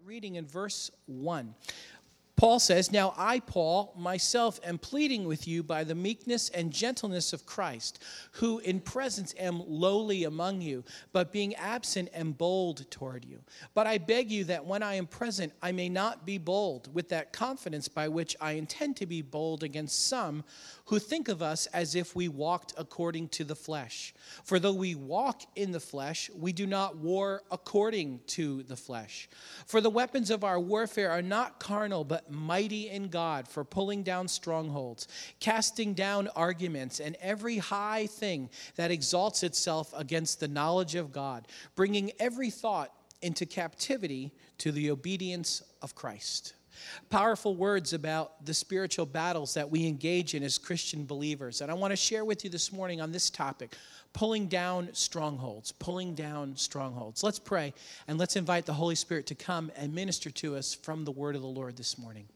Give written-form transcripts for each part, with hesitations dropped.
reading in verse 1. Paul says, "Now I, Paul, myself am pleading with you by the meekness and gentleness of Christ, who in presence am lowly among you, but being absent am bold toward you. But I beg you that when I am present, I may not be bold with that confidence by which I intend to be bold against some who think of us as if we walked according to the flesh. For though we walk in the flesh, we do not war according to the flesh. For the weapons of our warfare are not carnal, but mighty in God for pulling down strongholds, casting down arguments and every high thing that exalts itself against the knowledge of God, bringing every thought into captivity to the obedience of Christ." Powerful words about the spiritual battles that we engage in as Christian believers. And I want to share with you this morning on this topic, pulling down strongholds, pulling down strongholds. Let's pray and let's invite the Holy Spirit to come and minister to us from the word of the Lord this morning.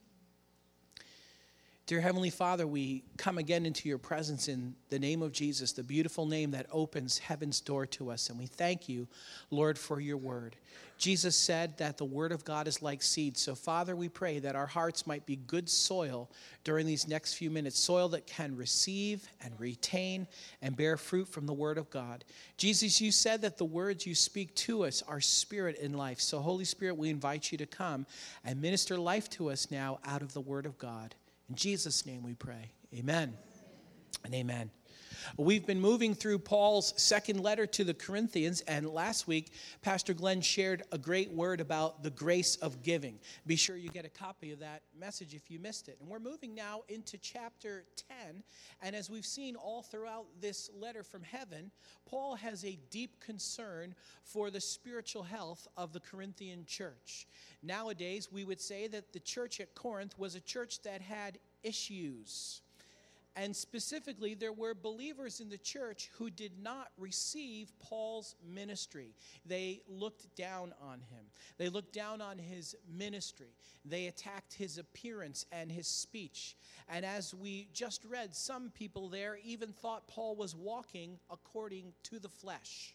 Dear Heavenly Father, we come again into your presence in the name of Jesus, the beautiful name that opens heaven's door to us. And we thank you, Lord, for your word. Jesus said that the word of God is like seed. So, Father, we pray that our hearts might be good soil during these next few minutes, soil that can receive and retain and bear fruit from the word of God. Jesus, you said that the words you speak to us are spirit and life. So, Holy Spirit, we invite you to come and minister life to us now out of the word of God. In Jesus' name we pray. Amen and amen. We've been moving through Paul's second letter to the Corinthians, and last week, Pastor Glenn shared a great word about the grace of giving. Be sure you get a copy of that message if you missed it. And we're moving now into chapter 10, and as we've seen all throughout this letter from heaven, Paul has a deep concern for the spiritual health of the Corinthian church. Nowadays, we would say that the church at Corinth was a church that had issues. And specifically, there were believers in the church who did not receive Paul's ministry. They looked down on him. They looked down on his ministry. They attacked his appearance and his speech. And as we just read, some people there even thought Paul was walking according to the flesh.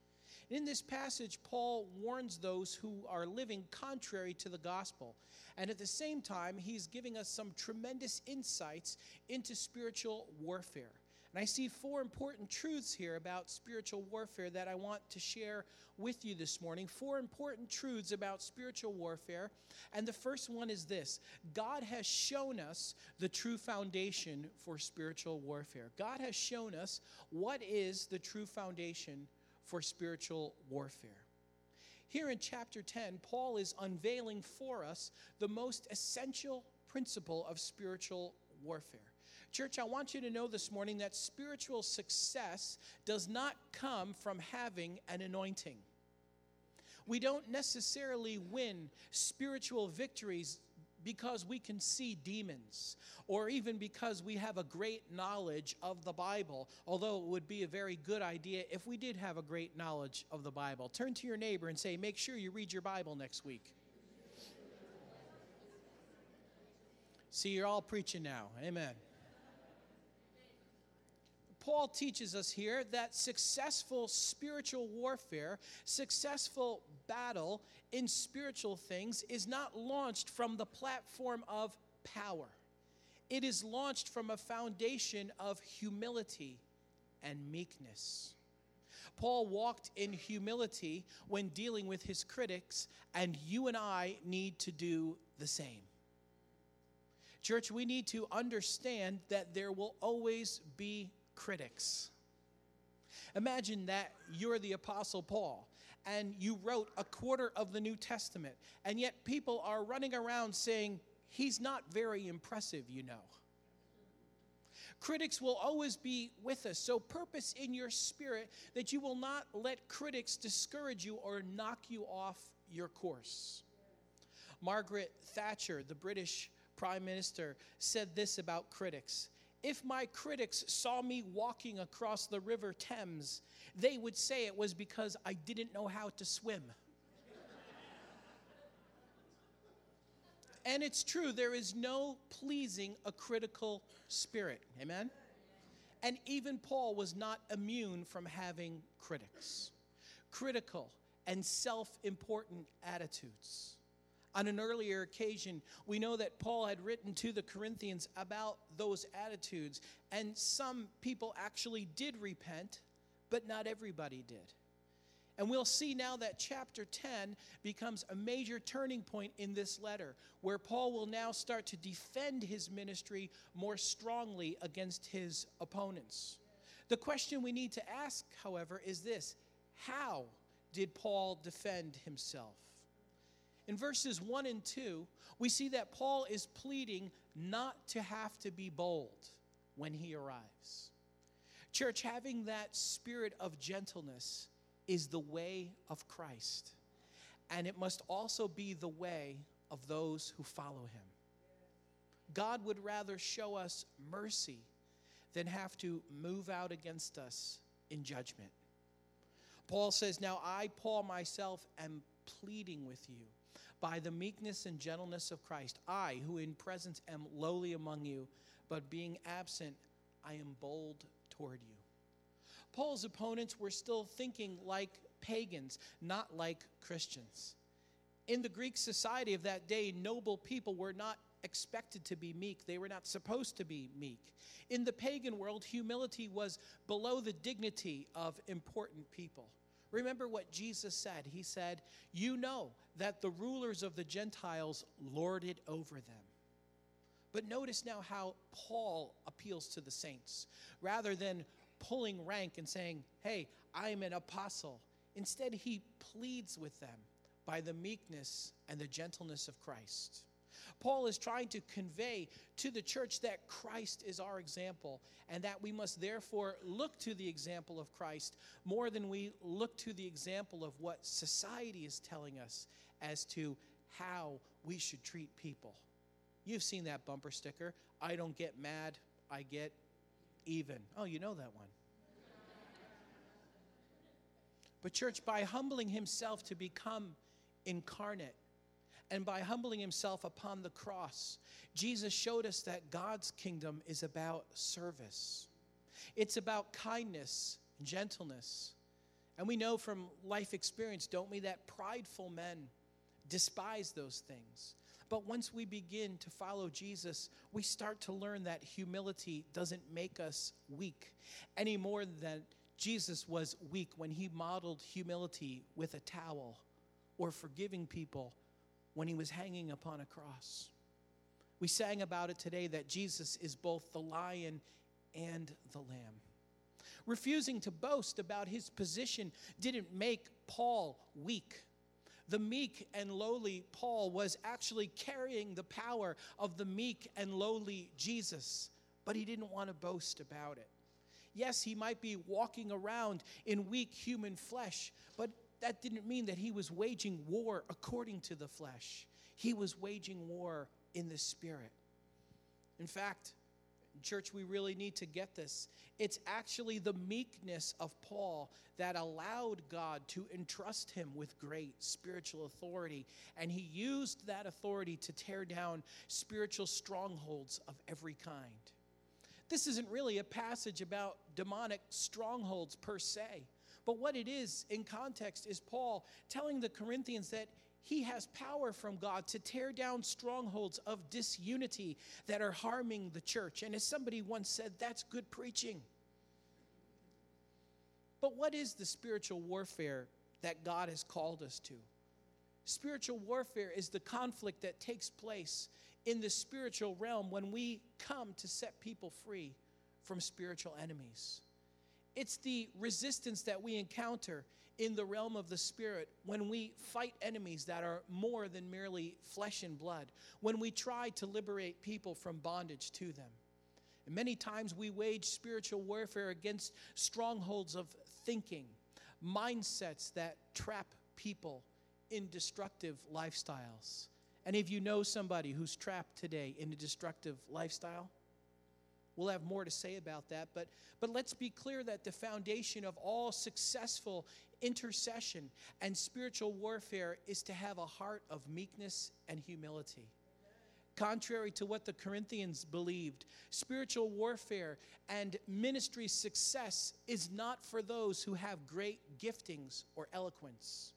In this passage, Paul warns those who are living contrary to the gospel. And at the same time, he's giving us some tremendous insights into spiritual warfare. And I see four important truths here about spiritual warfare that I want to share with you this morning. Four important truths about spiritual warfare. And the first one is this: God has shown us the true foundation for spiritual warfare. God has shown us what is the true foundation for spiritual warfare. Here in chapter 10, Paul is unveiling for us the most essential principle of spiritual warfare. Church, I want you to know this morning that spiritual success does not come from having an anointing. We don't necessarily win spiritual victories because we can see demons, or even because we have a great knowledge of the Bible, although it would be a very good idea if we did have a great knowledge of the Bible. Turn to your neighbor and say, make sure you read your Bible next week. See, you're all preaching now. Amen. Paul teaches us here that successful spiritual warfare, successful battle in spiritual things is not launched from the platform of power. It is launched from a foundation of humility and meekness. Paul walked in humility when dealing with his critics, and you and I need to do the same. Church, we need to understand that there will always be critics. Imagine that you're the Apostle Paul and you wrote a quarter of the New Testament, and yet people are running around saying, he's not very impressive, you know. Critics will always be with us, so purpose in your spirit that you will not let critics discourage you or knock you off your course. Margaret Thatcher, the British Prime Minister, said this about critics: if my critics saw me walking across the River Thames, they would say it was because I didn't know how to swim. And it's true, there is no pleasing a critical spirit. Amen? And even Paul was not immune from having critics. Critical and self-important attitudes. On an earlier occasion, we know that Paul had written to the Corinthians about those attitudes, and some people actually did repent, but not everybody did. And we'll see now that chapter 10 becomes a major turning point in this letter, where Paul will now start to defend his ministry more strongly against his opponents. The question we need to ask, however, is this: how did Paul defend himself? In verses 1 and 2, we see that Paul is pleading not to have to be bold when he arrives. Church, having that spirit of gentleness is the way of Christ, and it must also be the way of those who follow him. God would rather show us mercy than have to move out against us in judgment. Paul says, "Now I, Paul, myself, am pleading with you by the meekness and gentleness of Christ. I, who in presence am lowly among you, but being absent, I am bold toward you." Paul's opponents were still thinking like pagans, not like Christians. In the Greek society of that day, noble people were not expected to be meek. They were not supposed to be meek. In the pagan world, humility was below the dignity of important people. Remember what Jesus said. He said, "You know that the rulers of the Gentiles lord it over them." But notice now how Paul appeals to the saints. Rather than pulling rank and saying, "Hey, I'm an apostle," instead he pleads with them by the meekness and the gentleness of Christ. Paul is trying to convey to the church that Christ is our example, and that we must therefore look to the example of Christ more than we look to the example of what society is telling us as to how we should treat people. You've seen that bumper sticker, "I don't get mad, I get even." Oh, you know that one. But church, by humbling himself to become incarnate, and by humbling himself upon the cross, Jesus showed us that God's kingdom is about service. It's about kindness and gentleness. And we know from life experience, don't we, that prideful men despise those things. But once we begin to follow Jesus, we start to learn that humility doesn't make us weak any more than Jesus was weak when he modeled humility with a towel, or forgiving people when he was hanging upon a cross. We sang about it today that Jesus is both the lion and the lamb. Refusing to boast about his position didn't make Paul weak. The meek and lowly Paul was actually carrying the power of the meek and lowly Jesus, but he didn't want to boast about it. Yes, he might be walking around in weak human flesh, but that didn't mean that he was waging war according to the flesh. He was waging war in the Spirit. In fact, church, we really need to get this. It's actually the meekness of Paul that allowed God to entrust him with great spiritual authority, and he used that authority to tear down spiritual strongholds of every kind. This isn't really a passage about demonic strongholds per se. But what it is in context is Paul telling the Corinthians that he has power from God to tear down strongholds of disunity that are harming the church. And as somebody once said, that's good preaching. But what is the spiritual warfare that God has called us to? Spiritual warfare is the conflict that takes place in the spiritual realm when we come to set people free from spiritual enemies. It's the resistance that we encounter in the realm of the Spirit when we fight enemies that are more than merely flesh and blood, when we try to liberate people from bondage to them. And many times we wage spiritual warfare against strongholds of thinking, mindsets that trap people in destructive lifestyles. Any of you know somebody who's trapped today in a destructive lifestyle? We'll have more to say about that, but let's be clear that the foundation of all successful intercession and spiritual warfare is to have a heart of meekness and humility. Contrary to what the Corinthians believed, spiritual warfare and ministry success is not for those who have great giftings or eloquence.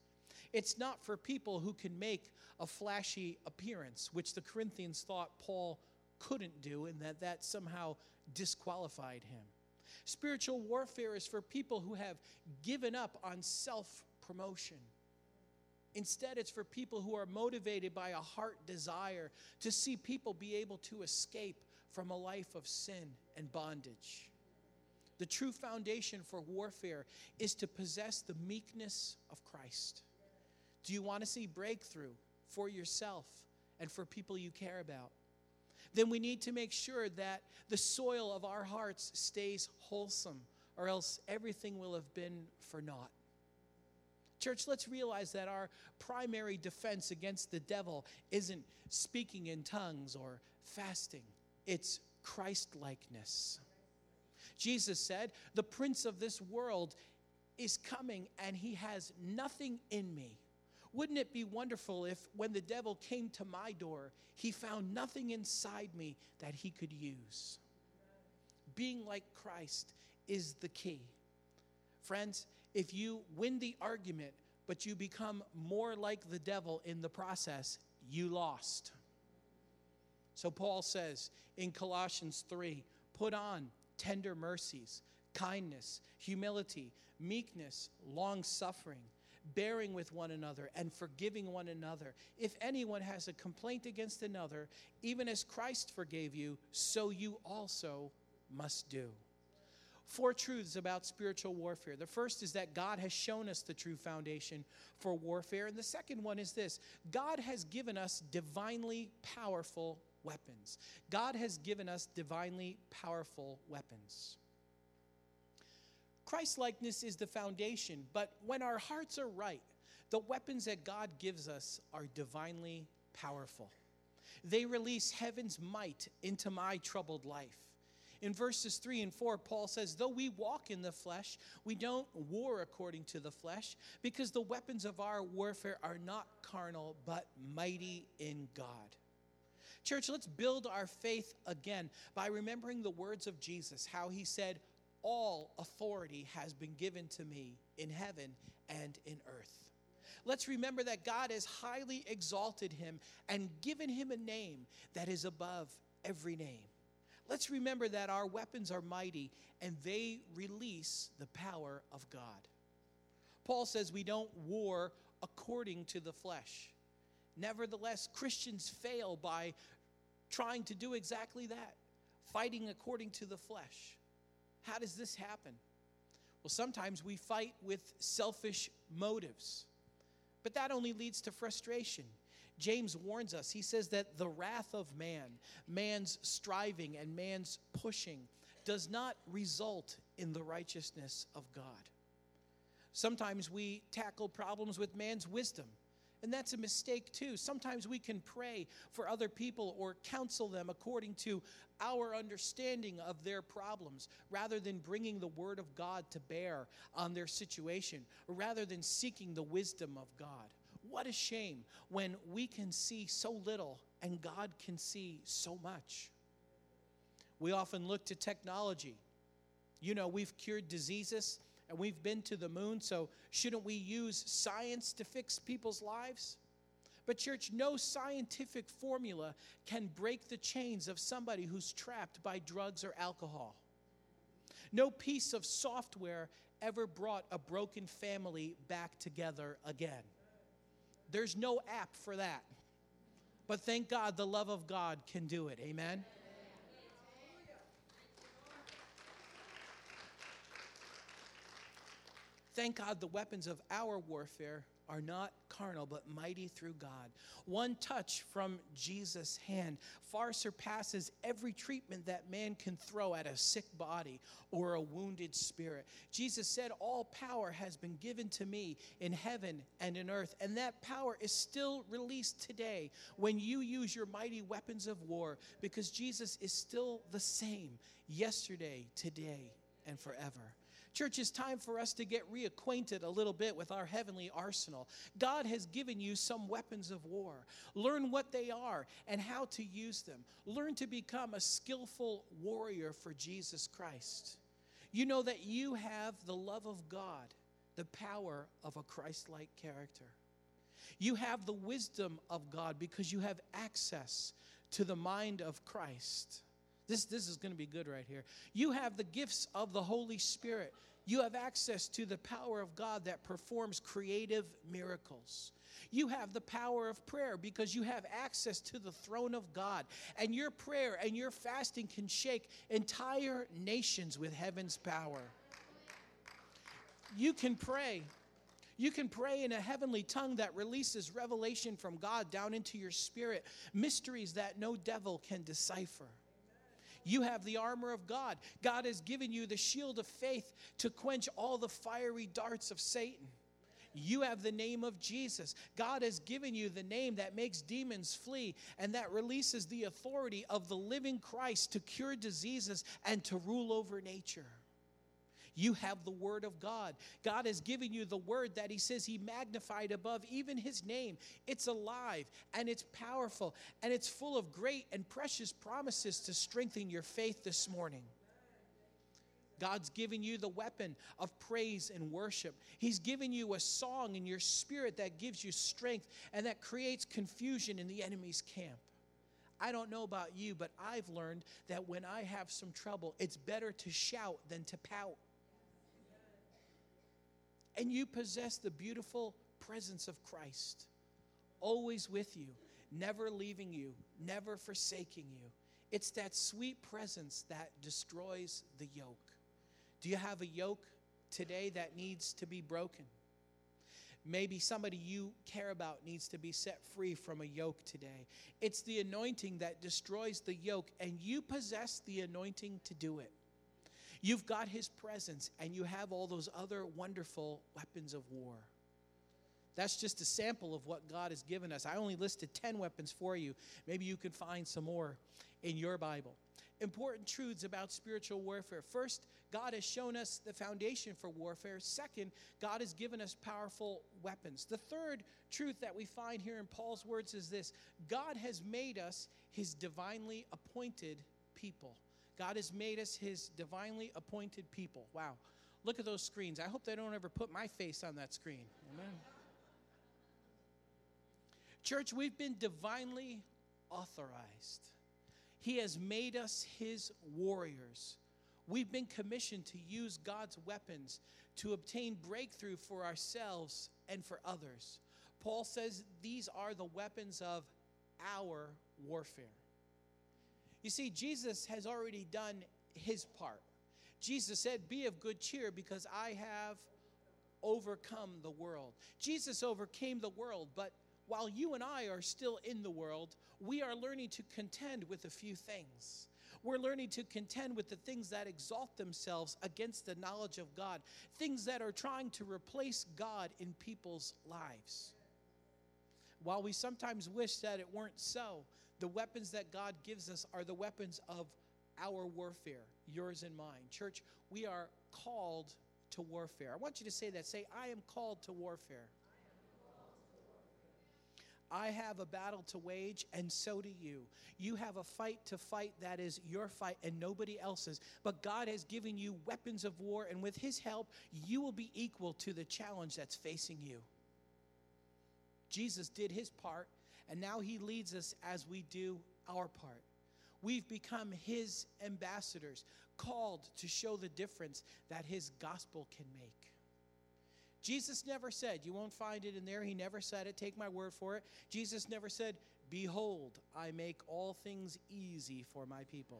It's not for people who can make a flashy appearance, which the Corinthians thought Paul couldn't do, and that somehow disqualified him. Spiritual warfare is for people who have given up on self-promotion. Instead, it's for people who are motivated by a heart desire to see people be able to escape from a life of sin and bondage. The true foundation for warfare is to possess the meekness of Christ. Do you want to see breakthrough for yourself and for people you care about? Then we need to make sure that the soil of our hearts stays wholesome, or else everything will have been for naught. Church, let's realize that our primary defense against the devil isn't speaking in tongues or fasting. It's Christ-likeness. Jesus said, "The prince of this world is coming, and he has nothing in me." Wouldn't it be wonderful if, when the devil came to my door, he found nothing inside me that he could use? Being like Christ is the key. Friends, if you win the argument, but you become more like the devil in the process, you lost. So Paul says in Colossians 3, put on tender mercies, kindness, humility, meekness, long-suffering, bearing with one another and forgiving one another. If anyone has a complaint against another, even as Christ forgave you, so you also must do. 4 truths about spiritual warfare. The first is that God has shown us the true foundation for warfare. And the second one is this: God has given us divinely powerful weapons. God has given us divinely powerful weapons. Christ-likeness is the foundation, but when our hearts are right, the weapons that God gives us are divinely powerful. They release heaven's might into my troubled life. In verses 3 and 4, Paul says, though we walk in the flesh, we don't war according to the flesh, because the weapons of our warfare are not carnal, but mighty in God. Church, let's build our faith again by remembering the words of Jesus, how he said, all authority has been given to me in heaven and in earth. Let's remember that God has highly exalted him and given him a name that is above every name. Let's remember that our weapons are mighty and they release the power of God. Paul says we don't war according to the flesh. Nevertheless, Christians fail by trying to do exactly that, fighting according to the flesh. How does this happen? Well, sometimes we fight with selfish motives, but that only leads to frustration. James warns us. He says that the wrath of man, man's striving and man's pushing, does not result in the righteousness of God. Sometimes we tackle problems with man's wisdom, and that's a mistake too. Sometimes we can pray for other people or counsel them according to our understanding of their problems, rather than bringing the word of God to bear on their situation, or rather than seeking the wisdom of God. What a shame when we can see so little and God can see so much. We often look to technology. You know, we've cured diseases and we've been to the moon, so shouldn't we use science to fix people's lives? But church, no scientific formula can break the chains of somebody who's trapped by drugs or alcohol. No piece of software ever brought a broken family back together again. There's no app for that. But thank God the love of God can do it. Amen? Thank God the weapons of our warfare are not carnal, but mighty through God. One touch from Jesus' hand far surpasses every treatment that man can throw at a sick body or a wounded spirit. Jesus said, all power has been given to me in heaven and in earth, and that power is still released today when you use your mighty weapons of war, because Jesus is still the same yesterday, today, and forever. Church, it's time for us to get reacquainted a little bit with our heavenly arsenal. God has given you some weapons of war. Learn what they are and how to use them. Learn to become a skillful warrior for Jesus Christ. You know that you have the love of God, the power of a Christ-like character. You have the wisdom of God because you have access to the mind of Christ. This is going to be good right here. You have the gifts of the Holy Spirit. You have access to the power of God that performs creative miracles. You have the power of prayer because you have access to the throne of God. And your prayer and your fasting can shake entire nations with heaven's power. You can pray. You can pray in a heavenly tongue that releases revelation from God down into your spirit, mysteries that no devil can decipher. You have the armor of God. God has given you the shield of faith to quench all the fiery darts of Satan. You have the name of Jesus. God has given you the name that makes demons flee and that releases the authority of the living Christ to cure diseases and to rule over nature. You have the word of God. God has given you the word that he says he magnified above even his name. It's alive and it's powerful and it's full of great and precious promises to strengthen your faith this morning. God's given you the weapon of praise and worship. He's given you a song in your spirit that gives you strength and that creates confusion in the enemy's camp. I don't know about you, but I've learned that when I have some trouble, it's better to shout than to pout. And you possess the beautiful presence of Christ, always with you, never leaving you, never forsaking you. It's that sweet presence that destroys the yoke. Do you have a yoke today that needs to be broken? Maybe somebody you care about needs to be set free from a yoke today. It's the anointing that destroys the yoke, and you possess the anointing to do it. You've got his presence, and you have all those other wonderful weapons of war. That's just a sample of what God has given us. I only listed 10 weapons for you. Maybe you can find some more in your Bible. Important truths about spiritual warfare. First, God has shown us the foundation for warfare. Second, God has given us powerful weapons. The third truth that we find here in Paul's words is this: God has made us his divinely appointed people. God has made us his divinely appointed people. Wow. Look at those screens. I hope they don't ever put my face on that screen. Amen. Church, we've been divinely authorized. He has made us his warriors. We've been commissioned to use God's weapons to obtain breakthrough for ourselves and for others. Paul says these are the weapons of our warfare. You see, Jesus has already done his part. Jesus said, "Be of good cheer because I have overcome the world." Jesus overcame the world, but while you and I are still in the world, we are learning to contend with a few things. We're learning to contend with the things that exalt themselves against the knowledge of God, things that are trying to replace God in people's lives. While we sometimes wish that it weren't so, the weapons that God gives us are the weapons of our warfare, yours and mine. Church, we are called to warfare. I want you to say that. Say, I am called to warfare. I have a battle to wage, and so do you. You have a fight to fight that is your fight and nobody else's. But God has given you weapons of war, and with his help, you will be equal to the challenge that's facing you. Jesus did his part, and now he leads us as we do our part. We've become his ambassadors, called to show the difference that his gospel can make. Jesus never said, you won't find it in there, he never said it, take my word for it. Jesus never said, behold, I make all things easy for my people.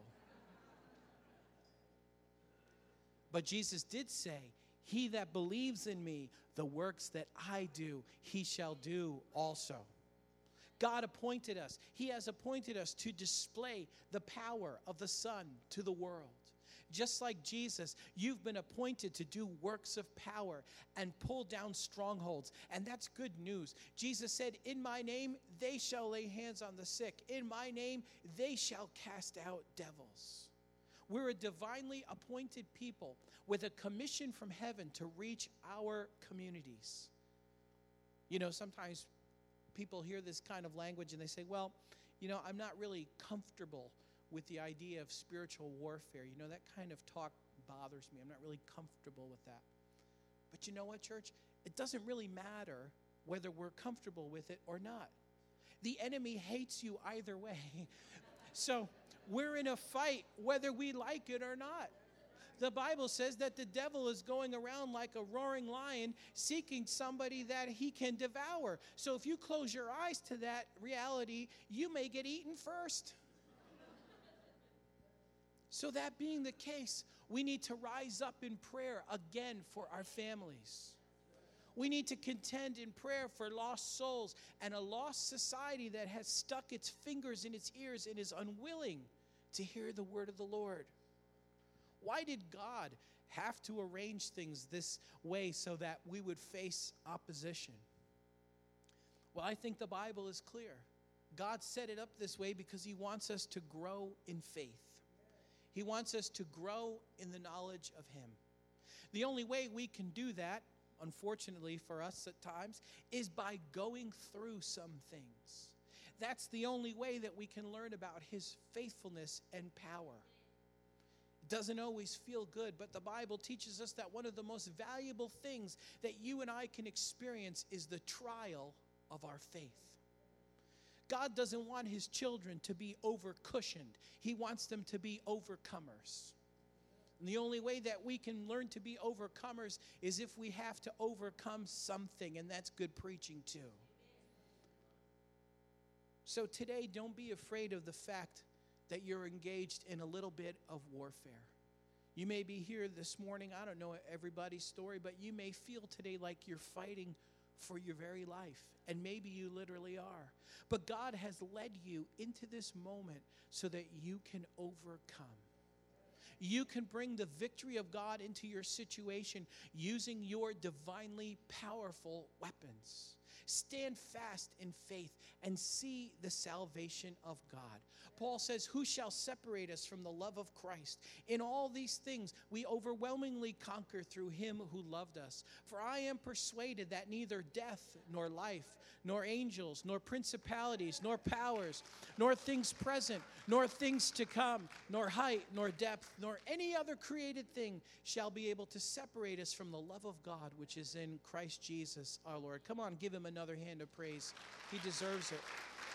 But Jesus did say, he that believes in me, the works that I do, he shall do also. God appointed us. He has appointed us to display the power of the Son to the world. Just like Jesus, you've been appointed to do works of power and pull down strongholds. And that's good news. Jesus said, in my name, they shall lay hands on the sick. In my name, they shall cast out devils. We're a divinely appointed people with a commission from heaven to reach our communities. You know, sometimes people hear this kind of language and they say, well, you know, I'm not really comfortable with the idea of spiritual warfare. You know, that kind of talk bothers me. I'm not really comfortable with that. But you know what, church? It doesn't really matter whether we're comfortable with it or not. The enemy hates you either way. So we're in a fight whether we like it or not. The Bible says that the devil is going around like a roaring lion seeking somebody that he can devour. So if you close your eyes to that reality, you may get eaten first. So that being the case, we need to rise up in prayer again for our families. We need to contend in prayer for lost souls and a lost society that has stuck its fingers in its ears and is unwilling to hear the word of the Lord. Why did God have to arrange things this way so that we would face opposition? Well, I think the Bible is clear. God set it up this way because he wants us to grow in faith. He wants us to grow in the knowledge of him. The only way we can do that, unfortunately for us at times, is by going through some things. That's the only way that we can learn about his faithfulness and power. It doesn't always feel good, but the Bible teaches us that one of the most valuable things that you and I can experience is the trial of our faith. God doesn't want his children to be over-cushioned. He wants them to be overcomers. And the only way that we can learn to be overcomers is if we have to overcome something, and that's good preaching too. So today, don't be afraid of the fact that you're engaged in a little bit of warfare. You may be here this morning, I don't know everybody's story, but you may feel today like you're fighting for your very life, and maybe you literally are. But God has led you into this moment so that you can overcome. You can bring the victory of God into your situation using your divinely powerful weapons. Stand fast in faith and see the salvation of God. Paul says, who shall separate us from the love of Christ? In all these things we overwhelmingly conquer through him who loved us. For I am persuaded that neither death, nor life, nor angels, nor principalities, nor powers, nor things present, nor things to come, nor height, nor depth, nor any other created thing shall be able to separate us from the love of God, which is in Christ Jesus our Lord. Come on, give him another hand of praise. He deserves it.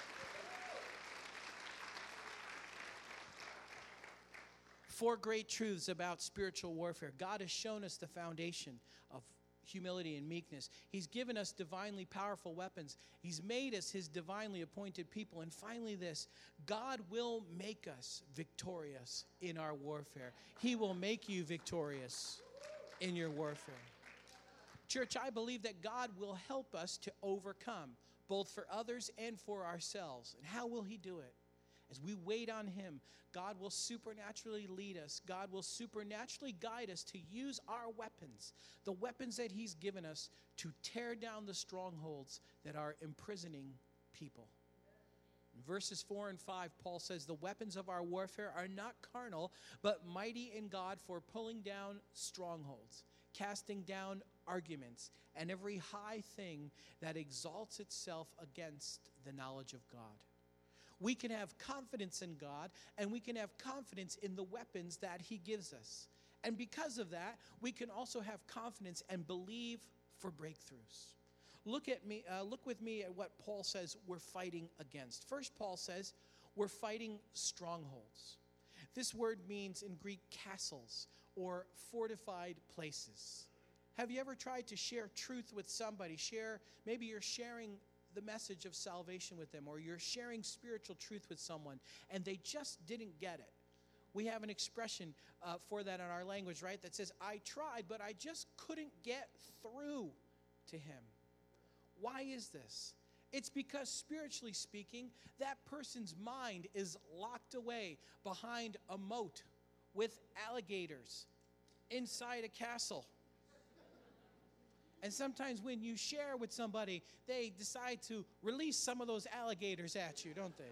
Four great truths about spiritual warfare. God has shown us the foundation of humility and meekness. He's given us divinely powerful weapons. He's made us his divinely appointed people. And finally this, God will make us victorious in our warfare. He will make you victorious in your warfare. Church, I believe that God will help us to overcome, both for others and for ourselves. And how will he do it? As we wait on him, God will supernaturally lead us. God will supernaturally guide us to use our weapons, the weapons that he's given us to tear down the strongholds that are imprisoning people. In verses 4 and 5, Paul says, the weapons of our warfare are not carnal, but mighty in God for pulling down strongholds, casting down arguments, and every high thing that exalts itself against the knowledge of God. We can have confidence in God, and we can have confidence in the weapons that he gives us. And because of that, we can also have confidence and believe for breakthroughs. Look with me at what Paul says we're fighting against. First, Paul says we're fighting strongholds. This word means in Greek castles or fortified places. Have you ever tried to share truth with somebody? Maybe you're sharing the message of salvation with them, or you're sharing spiritual truth with someone, and they just didn't get it. We have an expression for that in our language, right? That says, I tried, but I just couldn't get through to him. Why is this? It's because spiritually speaking, that person's mind is locked away behind a moat with alligators inside a castle. And sometimes when you share with somebody, they decide to release some of those alligators at you, don't they?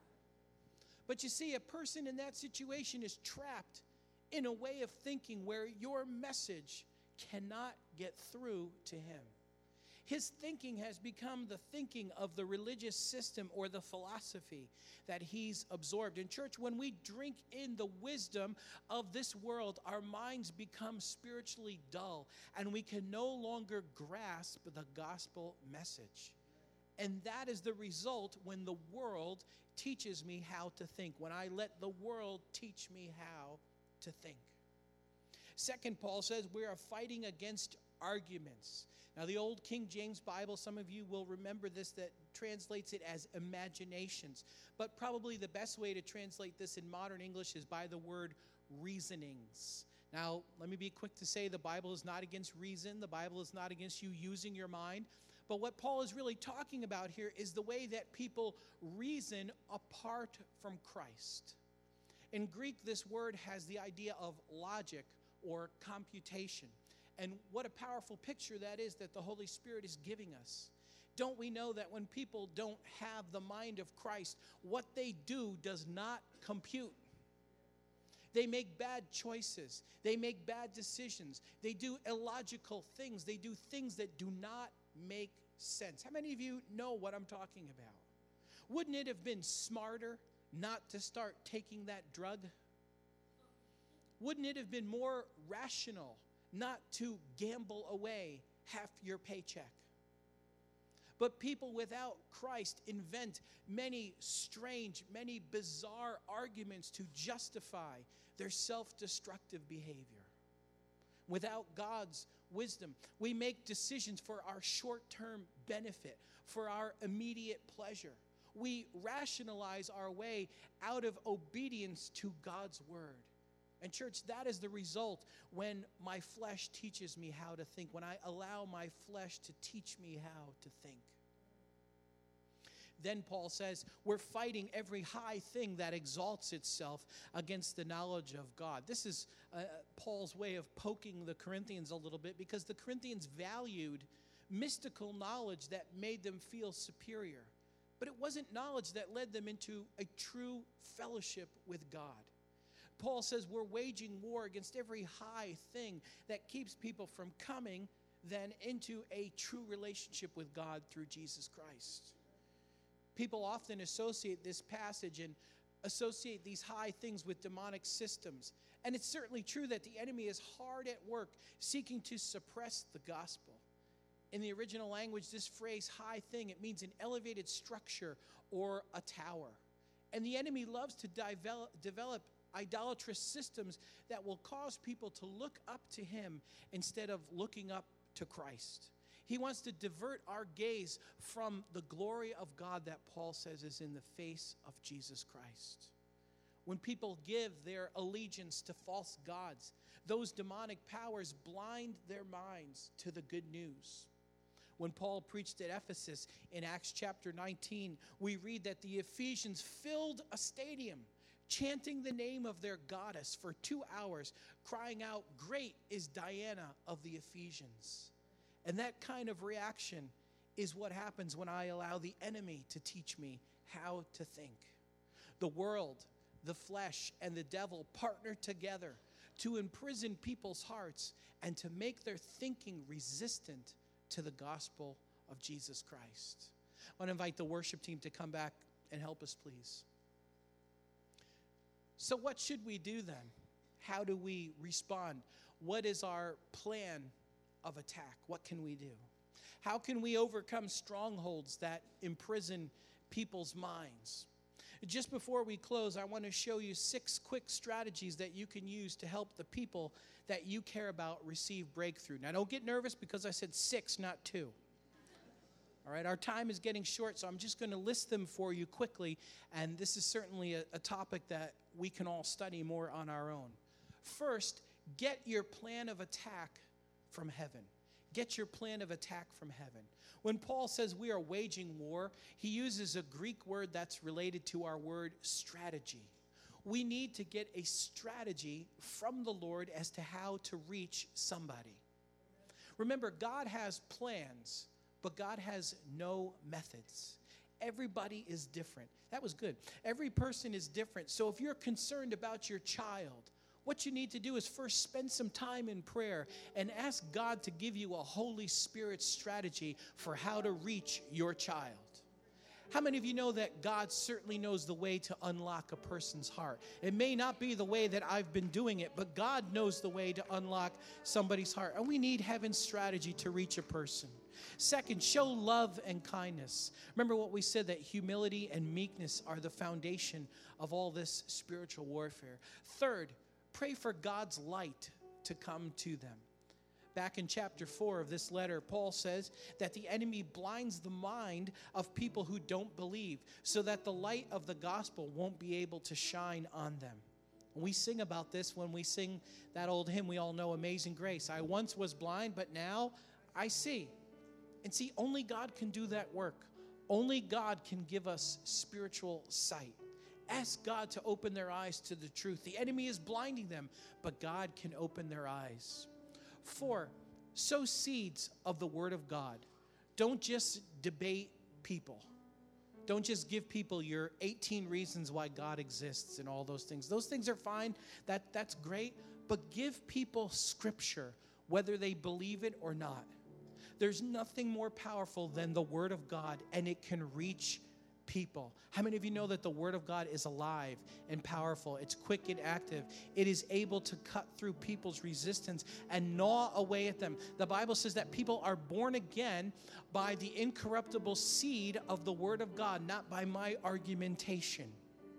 But you see, a person in that situation is trapped in a way of thinking where your message cannot get through to him. His thinking has become the thinking of the religious system or the philosophy that he's absorbed. In church, when we drink in the wisdom of this world, our minds become spiritually dull, and we can no longer grasp the gospel message. And that is the result when the world teaches me how to think, when I let the world teach me how to think. Second, Paul says we are fighting against arguments. Now, the old King James Bible, some of you will remember this, that translates it as imaginations. But probably the best way to translate this in modern English is by the word reasonings. Now, let me be quick to say the Bible is not against reason. The Bible is not against you using your mind. But what Paul is really talking about here is the way that people reason apart from Christ. In Greek, this word has the idea of logic or computation. And what a powerful picture that is that the Holy Spirit is giving us. Don't we know that when people don't have the mind of Christ, what they do does not compute? They make bad choices. They make bad decisions. They do illogical things. They do things that do not make sense. How many of you know what I'm talking about? Wouldn't it have been smarter not to start taking that drug? Wouldn't it have been more rational not to gamble away half your paycheck? But people without Christ invent many strange, many bizarre arguments to justify their self-destructive behavior. Without God's wisdom, we make decisions for our short-term benefit, for our immediate pleasure. We rationalize our way out of obedience to God's word. And church, that is the result when my flesh teaches me how to think, when I allow my flesh to teach me how to think. Then Paul says, we're fighting every high thing that exalts itself against the knowledge of God. This is Paul's way of poking the Corinthians a little bit, because the Corinthians valued mystical knowledge that made them feel superior. But it wasn't knowledge that led them into a true fellowship with God. Paul says we're waging war against every high thing that keeps people from coming then into a true relationship with God through Jesus Christ. People often associate this passage and associate these high things with demonic systems. And it's certainly true that the enemy is hard at work seeking to suppress the gospel. In the original language, this phrase, high thing, it means an elevated structure or a tower. And the enemy loves to develop idolatrous systems that will cause people to look up to him instead of looking up to Christ. He wants to divert our gaze from the glory of God that Paul says is in the face of Jesus Christ. When people give their allegiance to false gods, those demonic powers blind their minds to the good news. When Paul preached at Ephesus in Acts chapter 19, we read that the Ephesians filled a stadium, chanting the name of their goddess for 2 hours, crying out, "Great is Diana of the Ephesians." And that kind of reaction is what happens when I allow the enemy to teach me how to think. The world, the flesh, and the devil partner together to imprison people's hearts and to make their thinking resistant to the gospel of Jesus Christ. I want to invite the worship team to come back and help us, please. So what should we do then? How do we respond? What is our plan of attack? What can we do? How can we overcome strongholds that imprison people's minds? Just before we close, I want to show you 6 quick strategies that you can use to help the people that you care about receive breakthrough. Now, don't get nervous because I said 6, not 2. All right, our time is getting short, so I'm just going to list them for you quickly, and this is certainly a topic that we can all study more on our own. First, get your plan of attack from heaven. Get your plan of attack from heaven. When Paul says we are waging war, he uses a Greek word that's related to our word strategy. We need to get a strategy from the Lord as to how to reach somebody. Remember, God has plans, but God has no methods. Everybody is different. That was good. Every person is different. So if you're concerned about your child, what you need to do is first spend some time in prayer and ask God to give you a Holy Spirit strategy for how to reach your child. How many of you know that God certainly knows the way to unlock a person's heart? It may not be the way that I've been doing it, but God knows the way to unlock somebody's heart. And we need heaven's strategy to reach a person. Second, show love and kindness. Remember what we said, that humility and meekness are the foundation of all this spiritual warfare. Third, pray for God's light to come to them. Back in chapter 4 of this letter, Paul says that the enemy blinds the mind of people who don't believe so that the light of the gospel won't be able to shine on them. We sing about this when we sing that old hymn we all know, Amazing Grace. I once was blind, but now I see. And see, only God can do that work. Only God can give us spiritual sight. Ask God to open their eyes to the truth. The enemy is blinding them, but God can open their eyes. 4, sow seeds of the Word of God. Don't just debate people. Don't just give people your 18 reasons why God exists and all those things. Those things are fine. That's great. But give people Scripture, whether they believe it or not. There's nothing more powerful than the Word of God, and it can reach people. How many of you know that the Word of God is alive and powerful? It's quick and active. It is able to cut through people's resistance and gnaw away at them. The Bible says that people are born again by the incorruptible seed of the Word of God, not by my argumentation.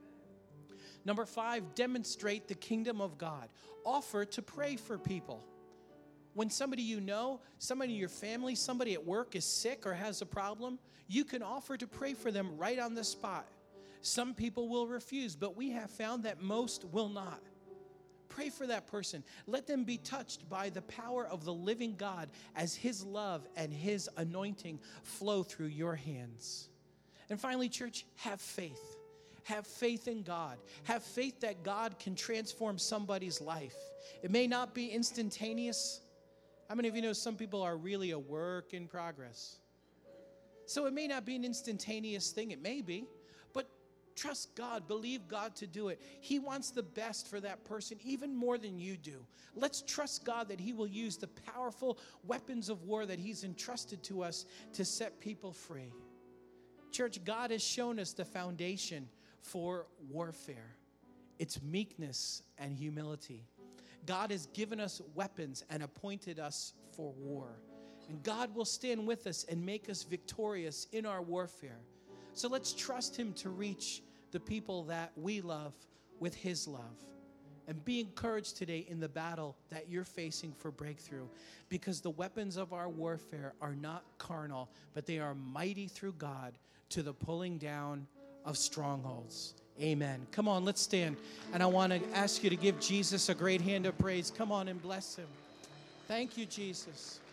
Number 5, demonstrate the kingdom of God. Offer to pray for people. When somebody you know, somebody in your family, somebody at work is sick or has a problem, you can offer to pray for them right on the spot. Some people will refuse, but we have found that most will not. Pray for that person. Let them be touched by the power of the living God as His love and His anointing flow through your hands. And finally, church, have faith. Have faith in God. Have faith that God can transform somebody's life. It may not be instantaneous. How many of you know some people are really a work in progress? So it may not be an instantaneous thing. It may be. But trust God. Believe God to do it. He wants the best for that person even more than you do. Let's trust God that He will use the powerful weapons of war that He's entrusted to us to set people free. Church, God has shown us the foundation for warfare. It's meekness and humility. God has given us weapons and appointed us for war. And God will stand with us and make us victorious in our warfare. So let's trust Him to reach the people that we love with His love. And be encouraged today in the battle that you're facing for breakthrough, because the weapons of our warfare are not carnal, but they are mighty through God to the pulling down of strongholds. Amen. Come on, let's stand. And I want to ask you to give Jesus a great hand of praise. Come on and bless Him. Thank you, Jesus.